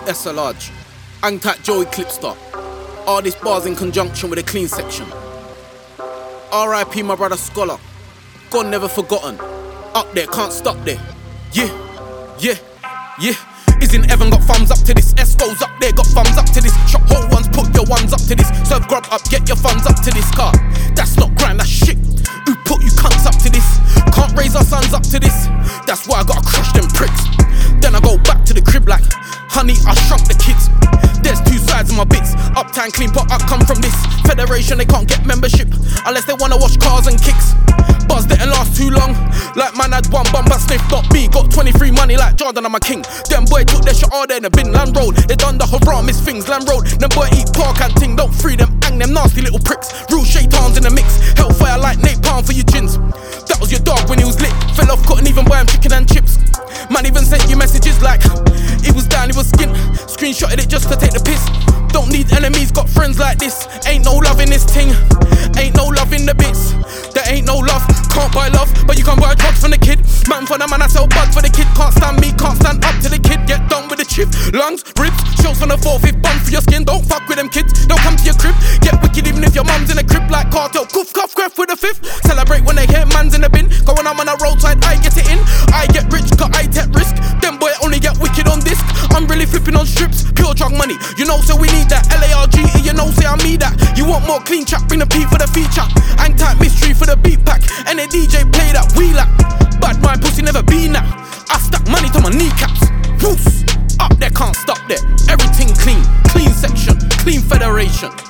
SLRG, Angtat Joey Clipstar. All these bars in conjunction with a clean section. R.I.P. my brother Scholar, God never forgotten. Up there, can't stop there. Yeah. Isn't Evan got thumbs up to this? Esco's up there, got thumbs up to this. Shop whole ones, put your ones up to this. Serve grub up, get your funds up to this car. That's not grind, that's shit. Who put you cunts up to this? Can't raise our sons up to this. That's why I gotta crush them pricks. Then I go back to the crib like, honey, I shrunk the kids. There's two sides of my bits. Uptown clean pot, I come from this federation, they can't get membership unless they wanna wash cars and kicks. Buzz didn't last too long. Like man had one bum but sniff, not me. Got 23 money like Jordan, I'm a king. Them boy took their shit all there in the bin. Land road, they done the haram, things. Land road, them boy eat pork and ting. Don't free them, hang them nasty little pricks. Real shaitans in the mix. Hellfire like napalm for your gins. That was your dog when he was lit. Fell off, couldn't even buy him chicken and chips. Man even sent you messages like he was down, he was skint. Screenshotted it just to take the piss. Don't need enemies, got friends like this. Ain't no love in this ting. Ain't no love in the bits. There ain't no love, can't buy love, but you can buy drugs from the kid. Man for the man, I sell buds for the kid. Can't stand me, can't stand up to the kid. Get done with the chip, lungs, ribs, shows from the 4/5 bun for your skin. Don't fuck with them kids, don't come to your crib. Get wicked even if your mum's in a crib like cartel. Coof, cuff, cref with the 5th. Celebrate when they hear man's in the bin. Going on the roadside, I get it in. I get rich, cause I take risk. Them boy only get wicked on disc. I'm really flipping on strips, pure drug money. You know, so we need that LARG, you know, say I need that. You want more clean chat, bring the P for the feature. Hang tight mystery for the beat pack. And the DJ play that wheeler. Bad mind pussy never been that. I stack money to my kneecaps. Woos, up there, can't stop there. Everything clean, clean section, clean federation.